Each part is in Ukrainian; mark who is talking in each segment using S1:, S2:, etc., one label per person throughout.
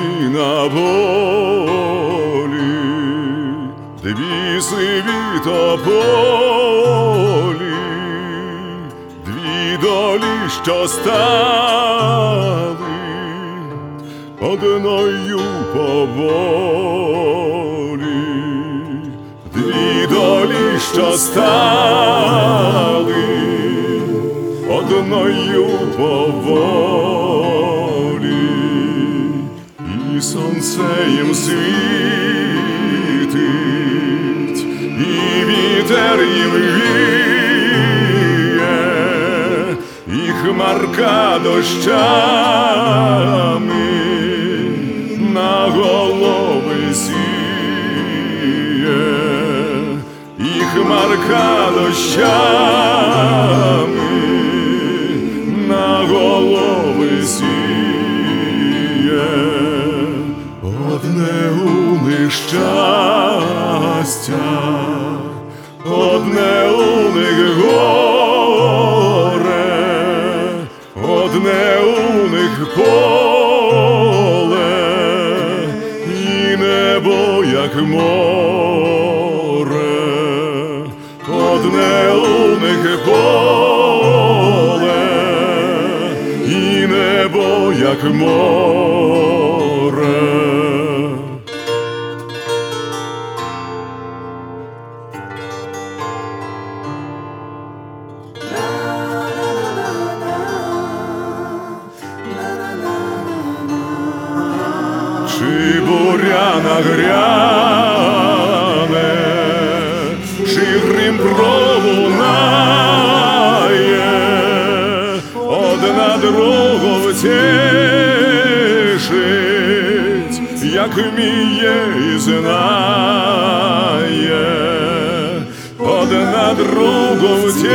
S1: на волі, дві сиві тополі, дві долі, що стали одною поволі, дві долі, що стали одною поволі, і сонце їм світить, і вітер їм віє, і хмарка дощами на голови сіє, і хмарка дощами на голови сіє. Одне у них щастя, одне у них горе, одне у них поле і небо, як море, одне у них поле і небо, як море. Чи буряна гряне, чи грім пролунає, одна другу втішить, як вміє і знає, одна другу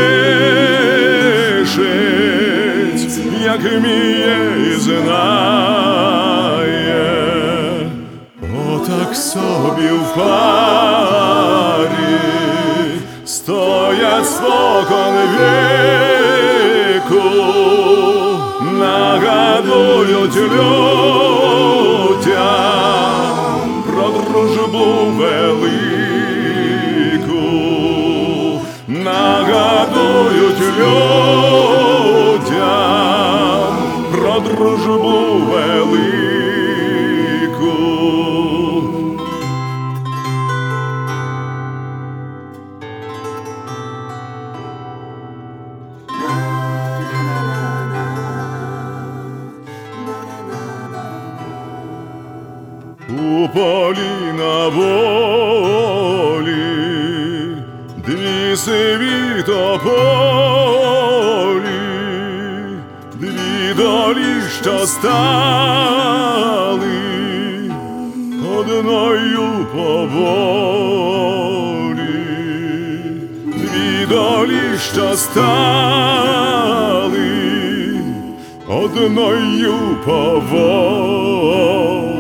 S1: втішить, як вміє і знає. Отак собі в парі стоять спокон віку, нагадують людям про дружбу велику, нагадують людям про дружбу велику. У полі на волі дві сиві тополі, дві долі, що стали одною поволі, дві долі, що стали одною поволі.